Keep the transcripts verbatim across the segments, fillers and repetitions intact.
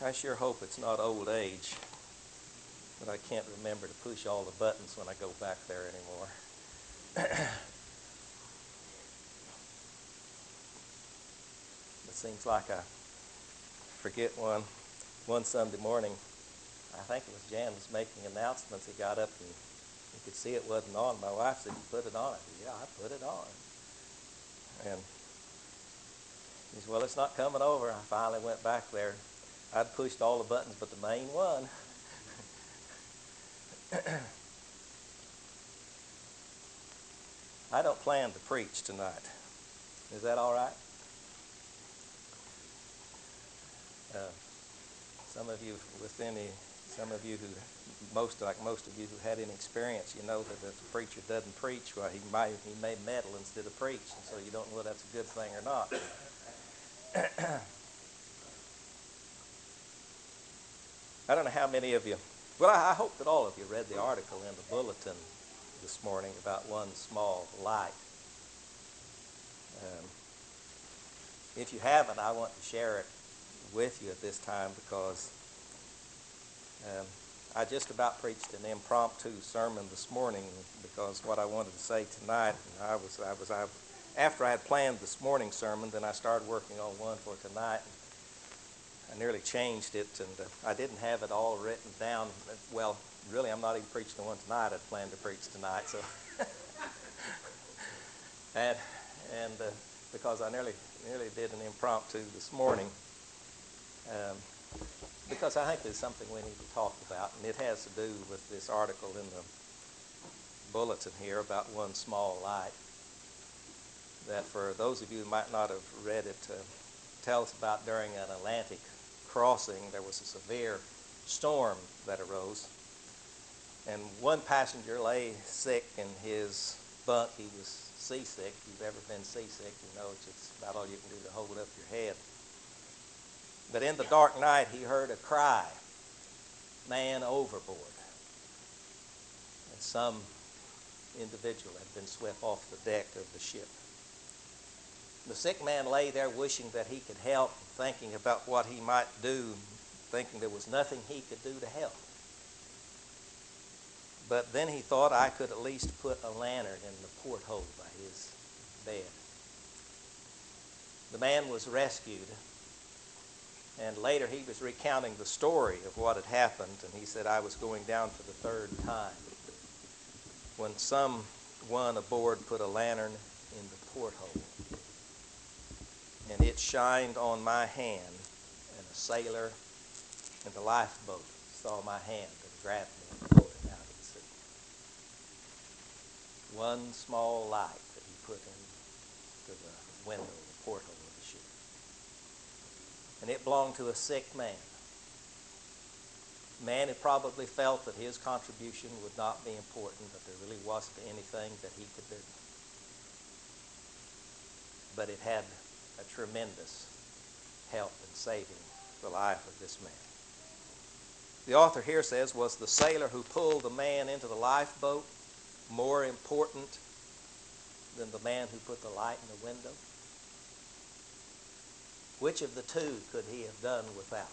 I sure hope it's not old age, but I can't remember to push all the buttons when I go back there anymore. It seems like I forget one. One Sunday morning, I think it was Jan was making announcements. He got up and you could see it wasn't on. My wife said, "You put it on." I said, "Yeah, I put it on." And he said, "Well, it's not coming over." I finally went back there. I'd pushed all the buttons but the main one. I don't plan to preach tonight. Is that all right? Uh, some of you with any, some of you who, most like most of you who had any experience, you know that if the preacher doesn't preach, well, he might he may meddle instead of preach, and so you don't know whether that's a good thing or not. I don't know how many of you, well, I, I hope that all of you read the article in the bulletin this morning about one small light. Um, if you haven't, I want to share it with you at this time because um, I just about preached an impromptu sermon this morning because what I wanted to say tonight, I was, I was, I, after I had planned this morning's sermon, then I started working on one for tonight. I nearly changed it, and uh, I didn't have it all written down. Well, really, I'm not even preaching the one tonight I'd planned to preach tonight. So, and and uh, because I nearly nearly did an impromptu this morning, um, because I think there's something we need to talk about, and it has to do with this article in the bulletin here about one small light. That for those of you who might not have read it, uh, tells about during an Atlantic crossing there was a severe storm that arose, and one passenger lay sick in his bunk. He was seasick. If you've ever been seasick, you know it's just about all you can do to hold up your head. But in the dark night, he heard a cry, "Man overboard!" And some individual had been swept off the deck of the ship. The sick man lay there wishing that he could help, thinking about what he might do, thinking there was nothing he could do to help. But then he thought, I could at least put a lantern in the porthole by his bed. The man was rescued, and later he was recounting the story of what had happened, and he said, I was going down for the third time when someone aboard put a lantern in the porthole. And it shined on my hand, and a sailor in the lifeboat saw my hand and grabbed me and pulled it out of the sea. One small light that he put into the window, the porthole of the ship. And it belonged to a sick man. Man had probably felt that his contribution would not be important, that there really wasn't anything that he could do. But it had a tremendous help in saving the life of this man. The author here says, was the sailor who pulled the man into the lifeboat more important than the man who put the light in the window? Which of the two could he have done without?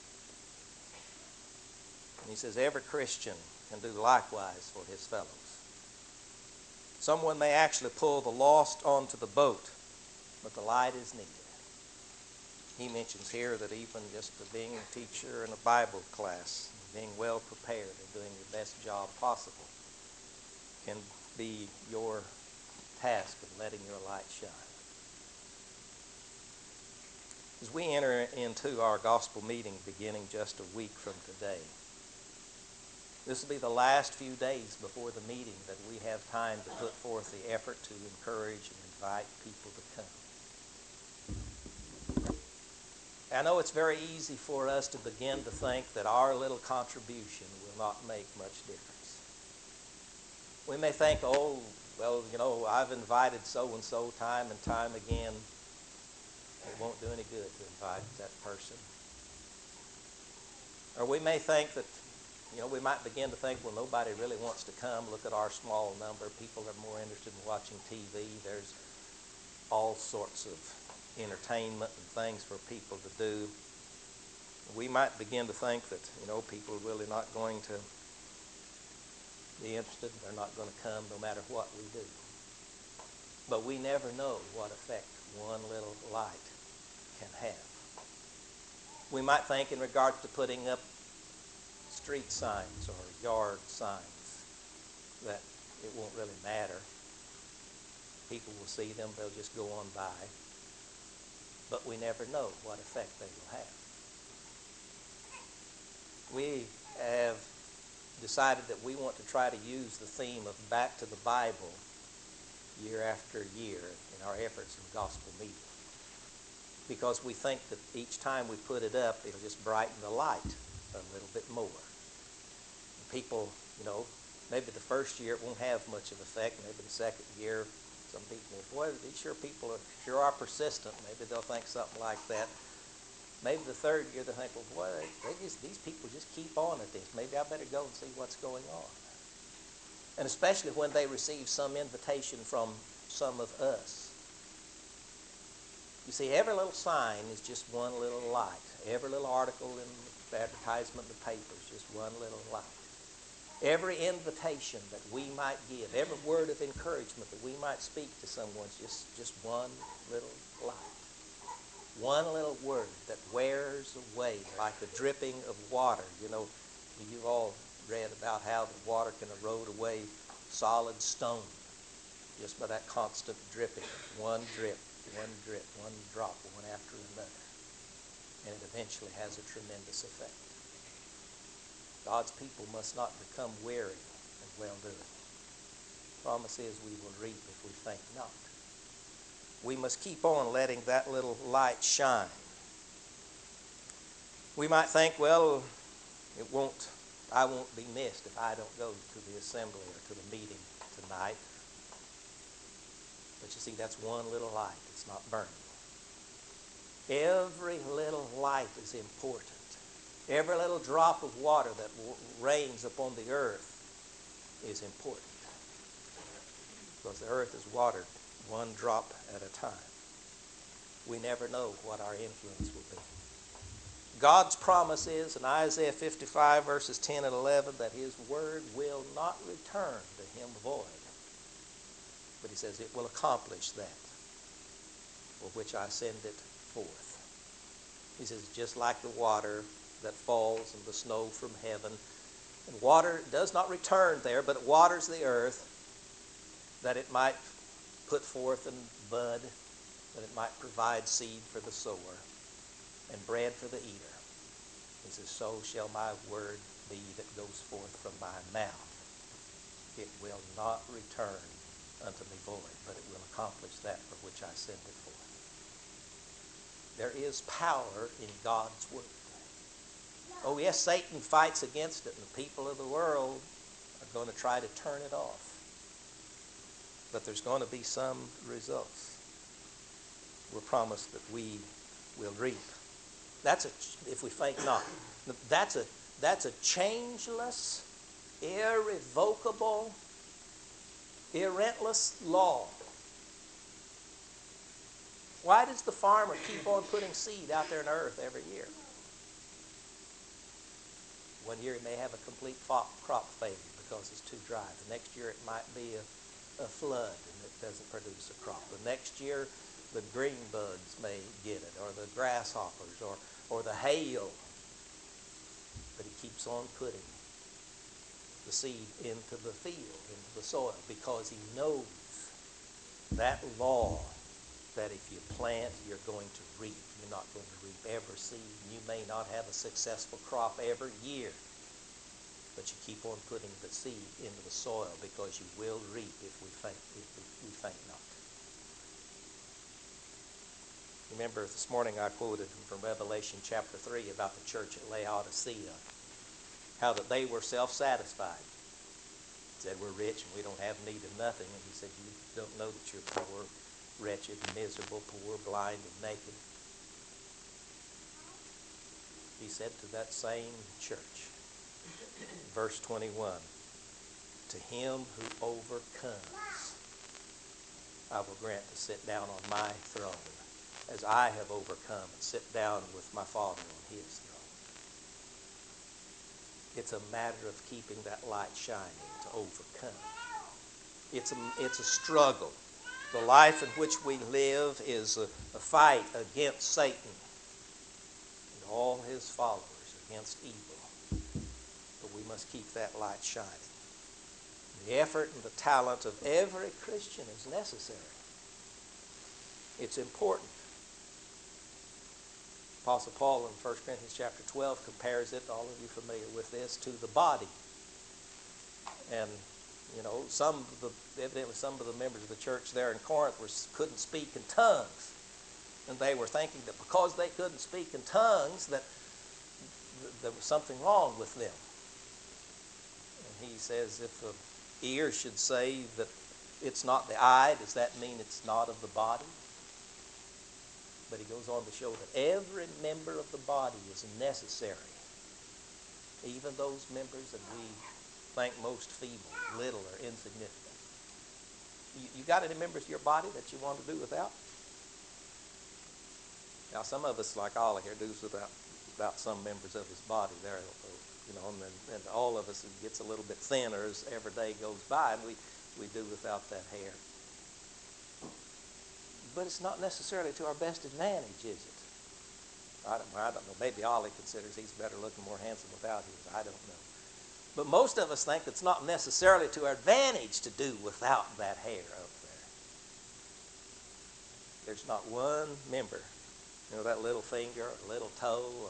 And he says, every Christian can do likewise for his fellows. Someone may actually pull the lost onto the boat, but the light is needed. He mentions here that even just being a teacher in a Bible class, being well prepared and doing your best job possible can be your task of letting your light shine. As we enter into our gospel meeting beginning just a week from today, this will be the last few days before the meeting that we have time to put forth the effort to encourage and invite people to come. I know it's very easy for us to begin to think that our little contribution will not make much difference. We may think, oh, well, you know, I've invited so-and-so time and time again. It won't do any good to invite that person. Or we may think that, you know, we might begin to think, well, nobody really wants to come. Look at our small number. People are more interested in watching T V. There's all sorts of entertainment and things for people to do. we might begin to think that, you know, people are really not going to be interested. They're not going to come no matter what we do. But we never know what effect one little light can have. We might think in regard to putting up street signs or yard signs that it won't really matter. People will see them, they'll just go on by. But we never know what effect they will have. We have decided that we want to try to use the theme of Back to the Bible year after year in our efforts in gospel media, because we think that each time we put it up, it'll just brighten the light a little bit more. And people, you know, maybe the first year it won't have much of effect. Maybe the second year, some people, boy, these sure people are, sure are persistent. Maybe they'll think something like that. Maybe the third year they'll think, well, boy, they, they just, these people just keep on at this. Maybe I better go and see what's going on. And especially when they receive some invitation from some of us. You see, every little sign is just one little light. Every little article in the advertisement in the paper is just one little light. Every invitation that we might give, every word of encouragement that we might speak to someone is just, just one little light. One little word that wears away like the dripping of water. You know, you've all read about how the water can erode away solid stone just by that constant dripping. One drip, one drip, one drop, one after another. And it eventually has a tremendous effect. God's people must not become weary of well-doing. The promise is we will reap if we faint not. We must keep on letting that little light shine. We might think, well, it won't, I won't be missed if I don't go to the assembly or to the meeting tonight. But you see, that's one little light. It's not burning. Every little light is important. Every little drop of water that rains upon the earth is important, because the earth is watered one drop at a time. We never know what our influence will be. God's promise is in Isaiah fifty-five verses ten and eleven that his word will not return to him void. But he says it will accomplish that for which I send it forth. He says just like the water that falls and the snow from heaven. And water does not return there, but it waters the earth that it might put forth and bud, that it might provide seed for the sower and bread for the eater. He says, so shall my word be that goes forth from my mouth. It will not return unto me void, but it will accomplish that for which I send it forth. There is power in God's word. Oh yes, Satan fights against it, and the people of the world are going to try to turn it off. But there's going to be some results. We're promised that we will reap. That's a, if we faint not. That's a, that's a changeless, irrevocable, irrelentless law. Why does the farmer keep on putting seed out there in the earth every year? One year he may have a complete crop failure because it's too dry. The next year it might be a, a flood and it doesn't produce a crop. The next year the green bugs may get it, or the grasshoppers, or, or the hail. But he keeps on putting the seed into the field, into the soil, because he knows that law that if you plant, you're going to reap. You're not going to reap every seed. You may not have a successful crop every year, but you keep on putting the seed into the soil because you will reap if we faint, if we faint not. Remember this morning I quoted from Revelation chapter three about the church at Laodicea, how that they were self-satisfied. He said, we're rich and we don't have need of nothing. And he said, you don't know that you're poor, wretched, miserable, poor, blind, and naked. He said to that same church, verse twenty-one, to him who overcomes, I will grant to sit down on my throne, as I have overcome and sit down with my Father on his throne. It's a matter of keeping that light shining to overcome. It's a, it's a struggle. The life in which we live is a, a fight against Satan and all his followers, against evil. But we must keep that light shining. The effort and the talent of every Christian is necessary. It's important. Apostle Paul in First Corinthians chapter twelve compares it, all of you familiar with this, to the body. And, you know, some of the, evidently some of the members of the church there in Corinth were, couldn't speak in tongues. And they were thinking that because they couldn't speak in tongues, that th- there was something wrong with them. And he says, if the ear should say that it's not the eye, does that mean it's not of the body? But he goes on to show that every member of the body is necessary. Even those members that we think most feeble, little, or insignificant. You, you got any members of your body that you want to do without? Now, some of us, like Ollie here, does without, without some members of his body there. You know, and, then, and all of us, it gets a little bit thinner as every day goes by, and we, we do without that hair. But it's not necessarily to our best advantage, is it? I don't, I don't know. Maybe Ollie considers he's better looking, more handsome without his. I don't know. But most of us think it's not necessarily to our advantage to do without that hair up there. There's not one member, you know, that little finger or little toe. Or,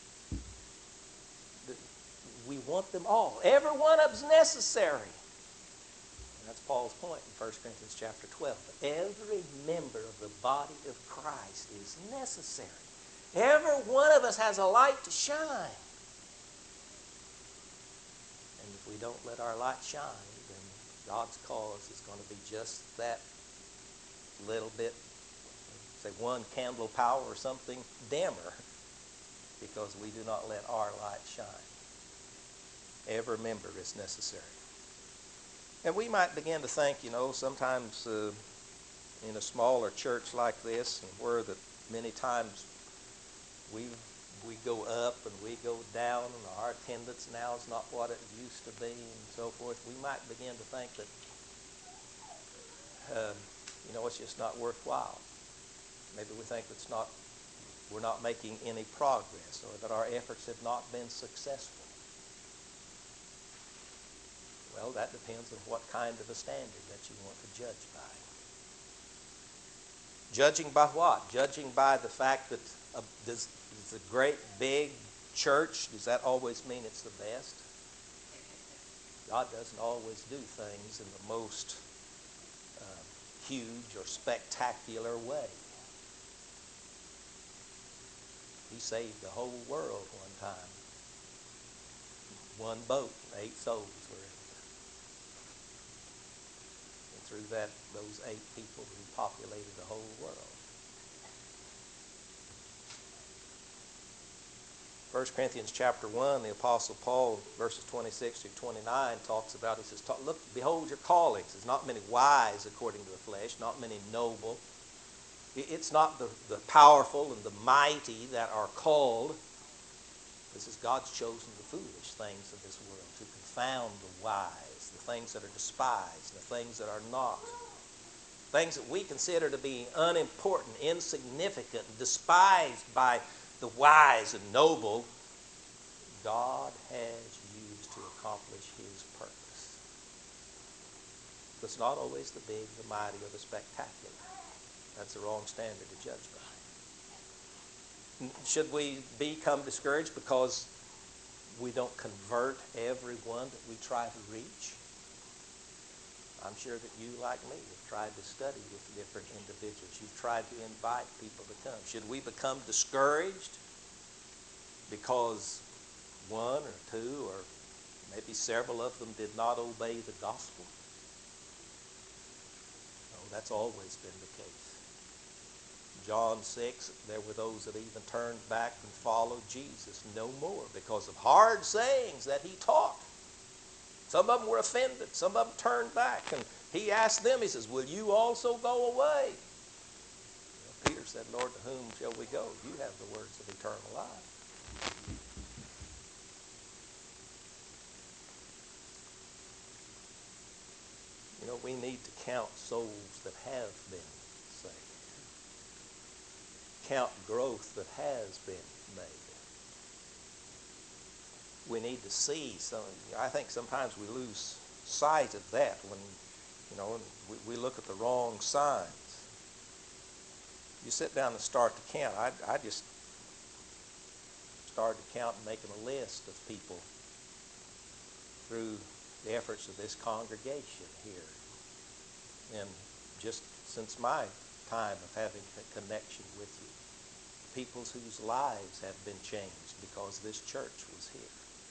we want them all. Every one of them's necessary. That's Paul's point in First Corinthians chapter twelve. Every member of the body of Christ is necessary. Every one of us has a light to shine. And if we don't let our light shine, then God's cause is going to be just that little bit, say one candle power or something dimmer, because we do not let our light shine. Every member is necessary. And we might begin to think, you know, sometimes uh, in a smaller church like this, and where that many times we we go up and we go down, and our attendance now is not what it used to be, and so forth. We might begin to think that, uh, you know, it's just not worthwhile. Maybe we think it's not, we're not making any progress, or that our efforts have not been successful. Well, that depends on what kind of a standard that you want to judge by. Judging by what? Judging by the fact that a, does, does a great big church, does that always mean it's the best? God doesn't always do things in the most uh, huge or spectacular way. He saved the whole world one time. One boat, eight souls were in it. Through that, those eight people who populated the whole world. First Corinthians chapter one, the Apostle Paul, verses twenty-six through twenty-nine, talks about, he says, look, behold your callings. There's not many wise according to the flesh, not many noble. It's not the, the powerful and the mighty that are called. This is God's chosen the foolish things of this world to confound the wise, the things that are despised, the things that are not. Things that we consider to be unimportant, insignificant, despised by the wise and noble, God has used to accomplish his purpose. It's not always the big, the mighty, or the spectacular. That's the wrong standard to judge by. Should we become discouraged because we don't convert everyone that we try to reach? I'm sure that you, like me, have tried to study with different individuals. You've tried to invite people to come. Should we become discouraged because one or two or maybe several of them did not obey the gospel? No, that's always been the case. John six, there were those that even turned back and followed Jesus no more because of hard sayings that he taught. Some of them were offended. Some of them turned back. And he asked them, he says, will you also go away? Well, Peter said, Lord, to whom shall we go? You have the words of eternal life. we need to count souls that have been saved. Count growth that has been made. We need to see some. I think sometimes we lose sight of that when, you know, we, we look at the wrong signs. You sit down and start to count. I, I just started counting, making a list of people through the efforts of this congregation here. And just since my time of having a connection with you, peoples whose lives have been changed because this church was here.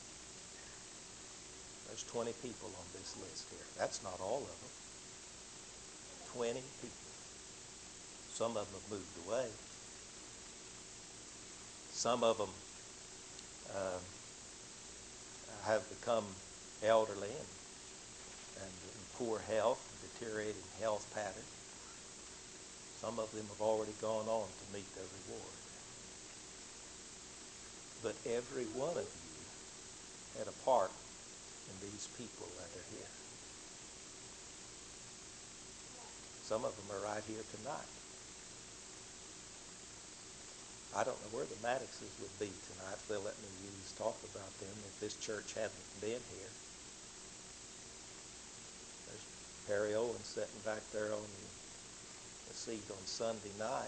There's twenty people on this list here. That's not all of them. twenty people. Some of them have moved away. Some of them uh, have become elderly and, and in poor health, deteriorating health patterns. Some of them have already gone on to meet their reward. But every one of you had a part in these people that are here. Some of them are right here tonight. I don't know where the Maddoxes would be tonight if they'll let me use talk about them if this church hadn't been here. There's Perry Owen sitting back there on the seat on Sunday night.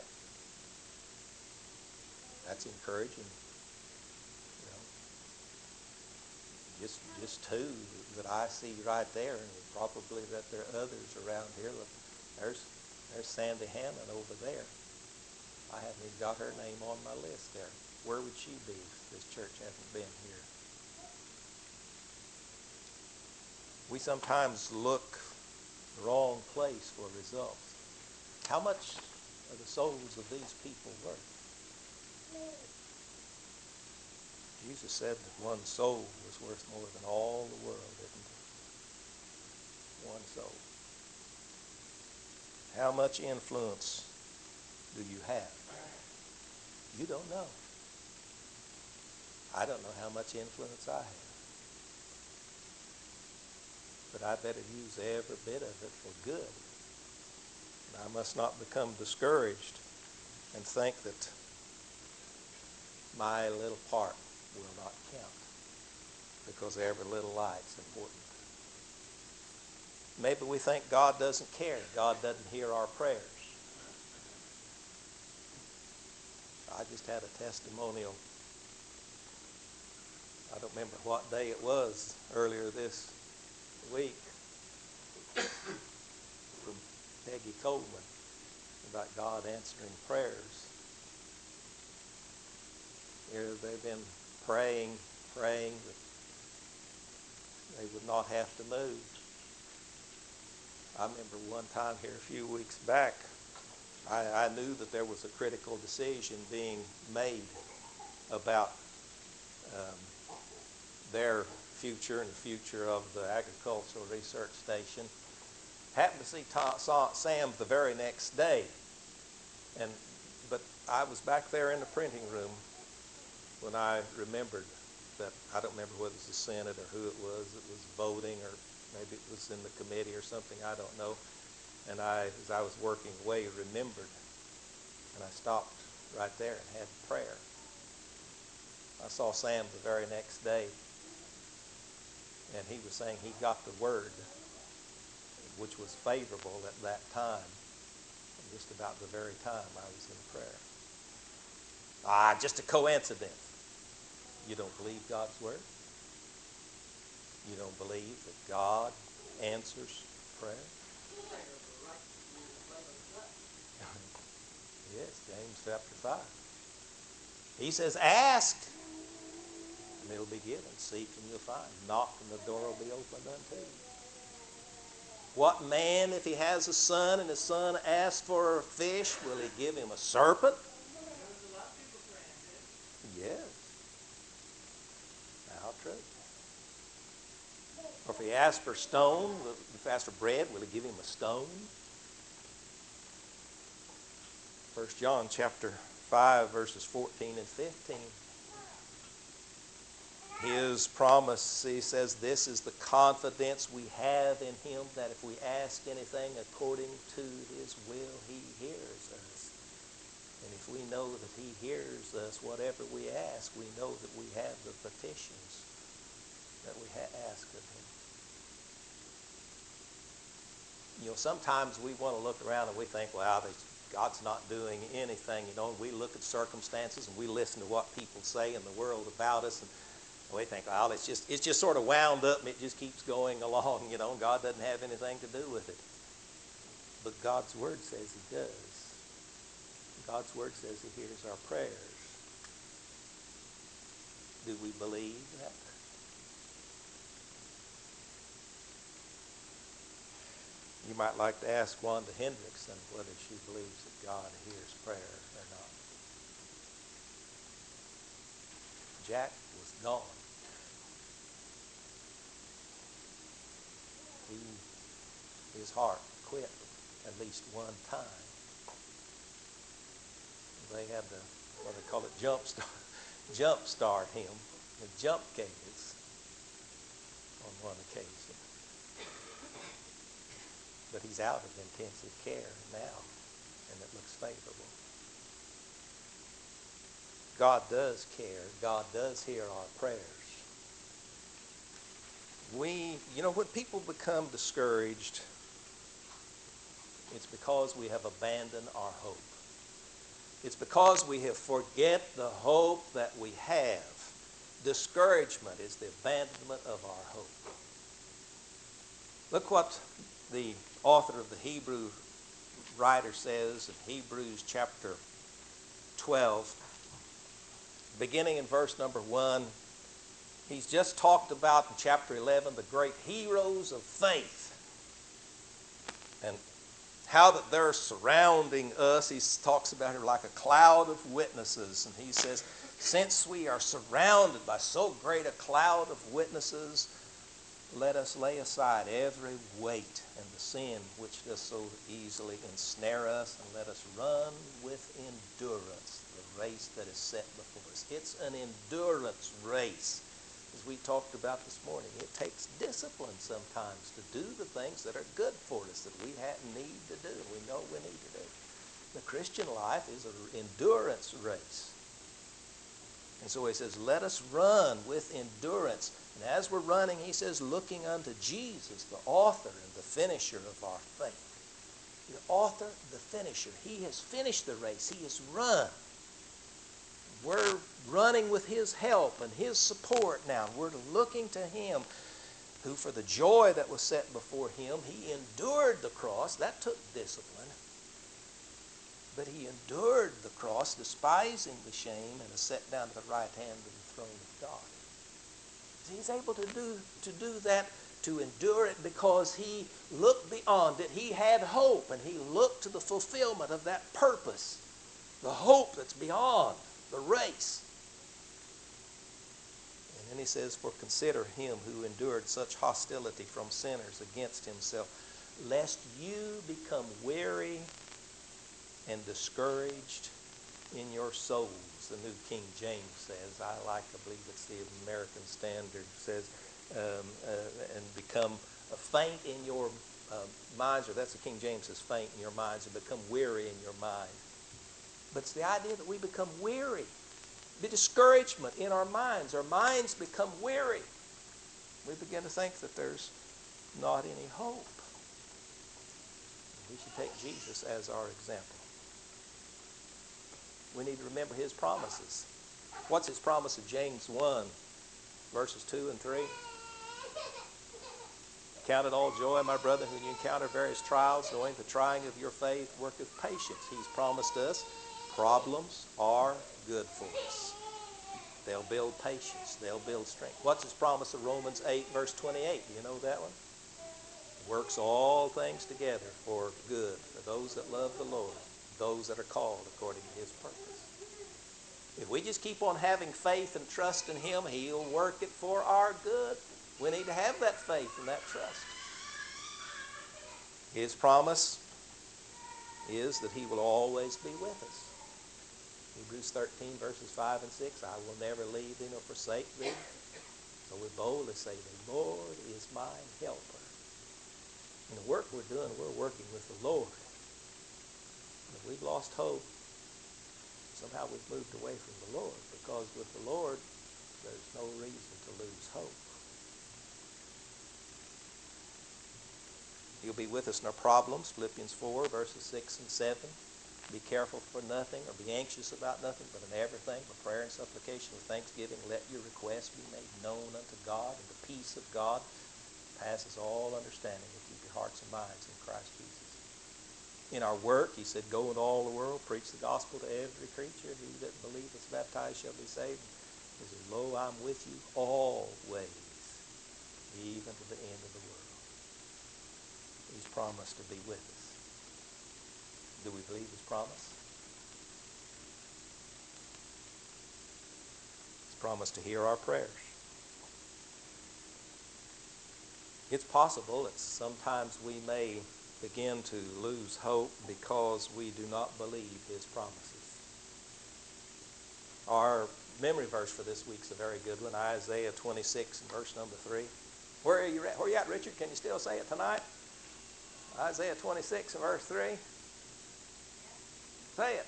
That's encouraging. You know, just just two that I see right there, and probably that there are others around here. Look, there's there's Sandy Hammond over there. I haven't even got her name on my list there. Where would she be if this church hadn't been here? We sometimes look the wrong place for results. How much are the souls of these people worth? Jesus said that one soul was worth more than all the world, didn't he? One soul. How much influence do you have? You don't know. I don't know how much influence I have. But I better use every bit of it for good. And I must not become discouraged and think that my little part will not count, because every little light's important. Maybe we think God doesn't care. God doesn't hear our prayers. I just had a testimonial. I don't remember what day it was earlier this week from Peggy Coleman about God answering prayers. Here they've been praying, praying that they would not have to move. I remember one time here a few weeks back, I, I knew that there was a critical decision being made about um, their future and the future of the Agricultural Research Station. Happened to see Tom, saw Sam the very next day, and but I was back there in the printing room when I remembered that, I don't remember whether it was the Senate or who it was that was voting, or maybe it was in the committee or something, I don't know. And I, as I was working away, remembered, and I stopped right there and had prayer. I saw Sam the very next day, and he was saying he got the word, which was favorable at that time, just about the very time I was in prayer. Ah, just a coincidence. You don't believe God's word? You don't believe that God answers prayer? Yes, James chapter five. He says, ask, and it'll be given. Seek, and you'll find. Knock, and the door will be opened unto you. What man, if he has a son, and his son asks for a fish, will he give him a serpent? Yes. How true. Or if he asks for stone, if he asks for bread, will he give him a stone? First John chapter five, verses fourteen and fifteen. His promise, he says, this is the confidence we have in him, that if we ask anything according to his will, he hears us. And if we know that he hears us, whatever we ask, we know that we have the petitions that we ha- ask of him. You know, sometimes we want to look around and we think, well, God's not doing anything. You know, we look at circumstances and we listen to what people say in the world about us, and we think, well, it's just it's just sort of wound up and it just keeps going along. You know, God doesn't have anything to do with it. But God's word says he does. God's word says he hears our prayers. Do we believe that? You might like to ask Wanda Hendrickson whether she believes that God hears prayer or not. Jack was gone. He, his heart quit at least one time. They had to, what they call it, jump start, jump start him, the jump cages on one occasion. But he's out of intensive care now, and it looks favorable. God does care. God does hear our prayers. We, you know, when people become discouraged, it's because we have abandoned our hope. It's because we have forget the hope that we have. Discouragement is the abandonment of our hope. Look what the author of the Hebrew writer says in Hebrews chapter twelve, beginning in verse number one. He's just talked about in chapter eleven the great heroes of faith and how that they're surrounding us. He talks about it like a cloud of witnesses, and he says, since we are surrounded by so great a cloud of witnesses, let us lay aside every weight and the sin which does so easily ensnare us, and let us run with endurance the race that is set before us. It's an endurance race. As we talked about this morning, it takes discipline sometimes to do the things that are good for us, that we need to do, we know we need to do. The Christian life is an endurance race. And so he says, let us run with endurance. And as we're running, he says, looking unto Jesus, the author and the finisher of our faith. The author, the finisher. He has finished the race. He has run. We're running with his help and his support now. We're looking to him, who for the joy that was set before him, he endured the cross. That took discipline. But he endured the cross, despising the shame, and is set down at the right hand of the throne of God. He's able to do, to do that, to endure it, because he looked beyond it. He had hope, and he looked to the fulfillment of that purpose, the hope that's beyond the race. And then he says, for consider him who endured such hostility from sinners against himself, lest you become weary and discouraged in your souls. The New King James says. I like, I believe it's the American Standard, says, um, uh, and become faint in your uh, minds, or that's the King James says, faint in your minds, and become weary in your mind. But it's the idea that we become weary. The discouragement in our minds. Our minds become weary. We begin to think that there's not any hope. We should take Jesus as our example. We need to remember his promises. What's his promise in James one, verses two and three? Count it all joy, my brother, when you encounter various trials, knowing the trying of your faith worketh patience. He's promised us problems are good for us. They'll build patience. They'll build strength. What's his promise in Romans eight, verse twenty-eight? Do you know that one? Works all things together for good for those that love the Lord, those that are called according to his purpose. If we just keep on having faith and trust in him, he'll work it for our good. We need to have that faith and that trust. His promise is that he will always be with us. Hebrews thirteen, verses five and six, I will never leave thee nor forsake thee. So we boldly say, the Lord is my helper. And the work we're doing, we're working with the Lord. And if we've lost hope, somehow we've moved away from the Lord, because with the Lord, there's no reason to lose hope. You'll be with us in our problems, Philippians four, verses six and seven. Be careful for nothing, or be anxious about nothing, but in everything, by prayer and supplication with thanksgiving, let your requests be made known unto God, and the peace of God passes all understanding to keep your hearts and minds in Christ Jesus. In our work, he said, go into all the world, preach the gospel to every creature. He that believeth is baptized shall be saved. He said, lo, I'm with you always, even to the end of the world. He's promised to be with us. Do we believe his promise? He's promised to hear our prayers. It's possible that sometimes we may begin to lose hope because we do not believe his promises. Our memory verse for this week's a very good one, Isaiah twenty-six and verse number three. Where are you at, where are you at, Richard? Can you still say it tonight? Isaiah twenty-six and verse three. Say it.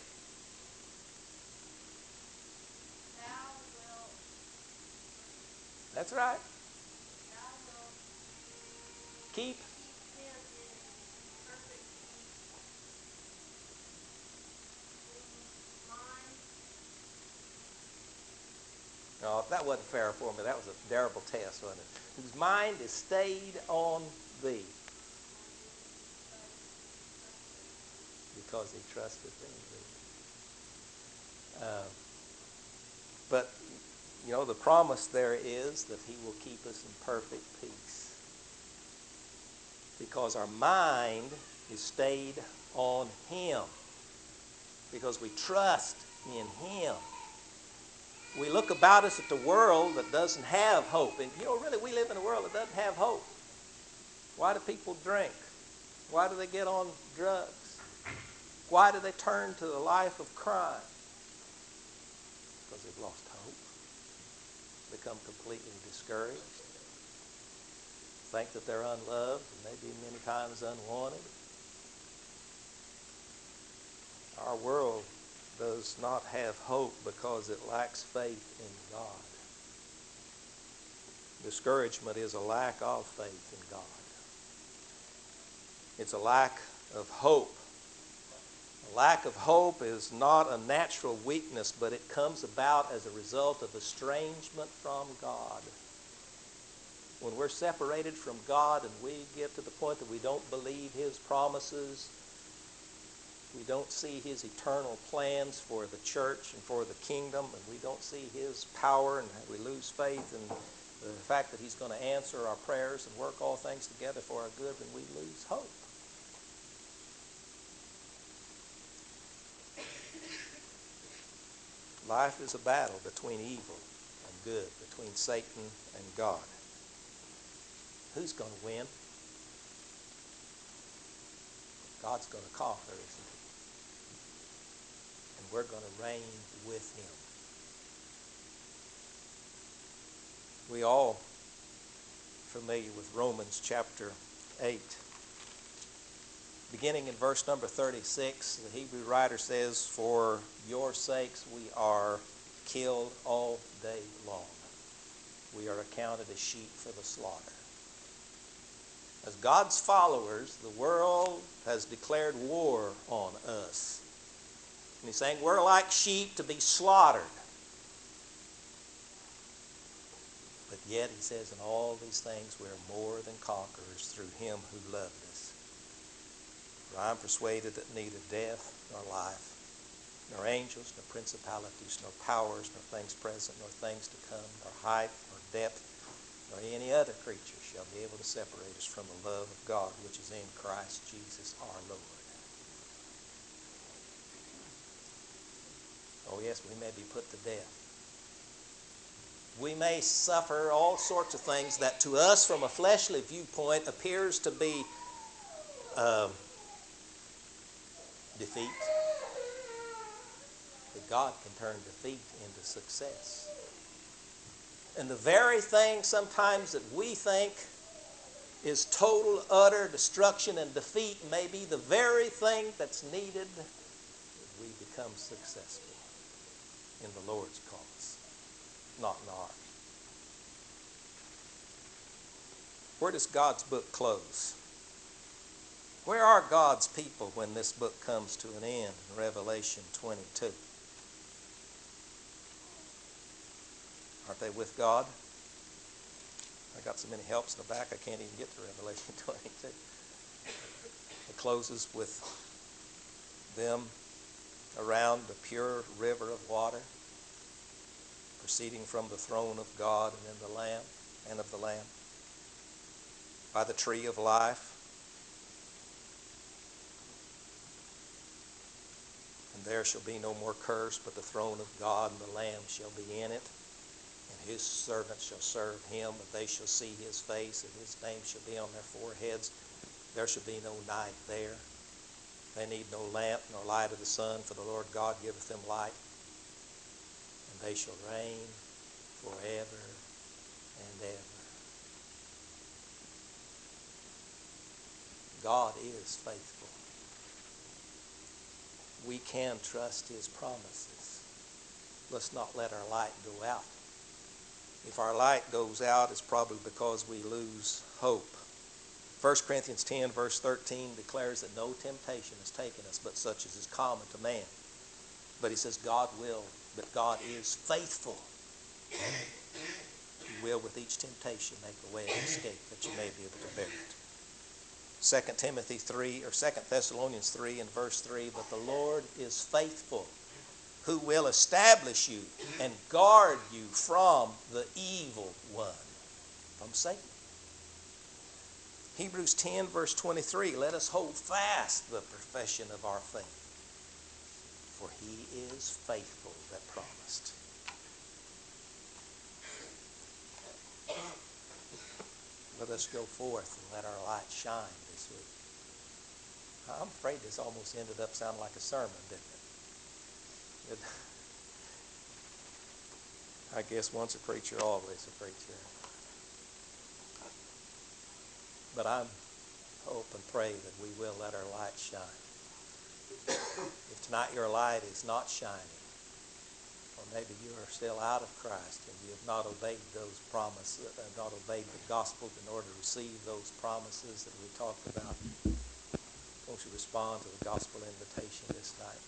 Thou wilt. That's right. Thou wilt Keep. keep him in perfect peace, whose mind. No, that wasn't fair for me. That was a terrible test, wasn't it? Whose mind is stayed on thee, because he trusted in thee. Uh, but, you know, the promise there is that he will keep us in perfect peace, because our mind is stayed on him, because we trust in him. We look about us at the world that doesn't have hope. And, you know, really, we live in a world that doesn't have hope. Why do people drink? Why do they get on drugs? Why do they turn to the life of crime? Because they've lost hope, become completely discouraged, think that they're unloved, and maybe many times unwanted. Our world does not have hope because it lacks faith in God. Discouragement is a lack of faith in God. It's a lack of hope. A lack of hope is not a natural weakness, but it comes about as a result of estrangement from God. When we're separated from God and we get to the point that we don't believe his promises, we don't see his eternal plans for the church and for the kingdom, and we don't see his power, and we lose faith in the fact that he's going to answer our prayers and work all things together for our good, then we lose hope. Life is a battle between evil and good, between Satan and God. Who's going to win? God's going to conquer, isn't he? And we're going to reign with him. We all familiar with Romans chapter eight. Beginning in verse number thirty-six, the Hebrew writer says, for your sakes we are killed all day long. We are accounted as sheep for the slaughter. As God's followers, the world has declared war on us. And he's saying we're like sheep to be slaughtered. But yet, he says, in all these things we are more than conquerors through him who loved us. For I am persuaded that neither death nor life, nor angels, nor principalities, nor powers, nor things present, nor things to come, nor height, nor depth, nor any other creature shall be able to separate us from the love of God which is in Christ Jesus our Lord. Oh yes, we may be put to death. We may suffer all sorts of things that to us from a fleshly viewpoint appears to be um, defeat. But God can turn defeat into success. And the very thing sometimes that we think is total, utter destruction and defeat may be the very thing that's needed that we become successful in the Lord's cause, not in ours. Where does God's book close? Where are God's people when this book comes to an end in Revelation twenty-two? Aren't they with God? I got so many helps in the back I can't even get to Revelation twenty-two. It closes with them around the pure river of water proceeding from the throne of God and in the Lamb and of the Lamb, by the tree of life. And there shall be no more curse, but the throne of God and the Lamb shall be in it. And his servants shall serve him, and they shall see his face, and his name shall be on their foreheads. There shall be no night there. They need no lamp nor light of the sun, for the Lord God giveth them light. And they shall reign forever and ever. God is faithful. We can trust his promises. Let's not let our light go out. If our light goes out, it's probably because we lose hope. First Corinthians ten, verse thirteen declares that no temptation has taken us but such as is common to man. But he says God will, but God is faithful. He will with each temptation make a way of escape that you may be able to bear it. Second Timothy three, or Second Thessalonians three and verse three, but the Lord is faithful, who will establish you and guard you from the evil one, from Satan. Hebrews ten, verse twenty-three, let us hold fast the profession of our faith, for he is faithful that promised. Let us go forth and let our light shine this week. I'm afraid this almost ended up sounding like a sermon, didn't it? It I guess once a preacher, always a preacher. But I hope and pray that we will let our light shine. If tonight your light is not shining, or maybe you are still out of Christ and you have not obeyed those promises, uh, not obeyed the gospel in order to receive those promises that we talked about, won't you respond to the gospel invitation this night?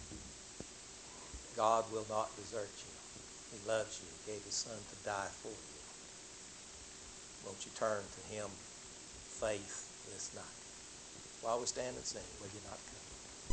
God will not desert you. He loves you. He gave his son to die for you. Won't you turn to him, faith, this night? While we stand and sing, will you not come?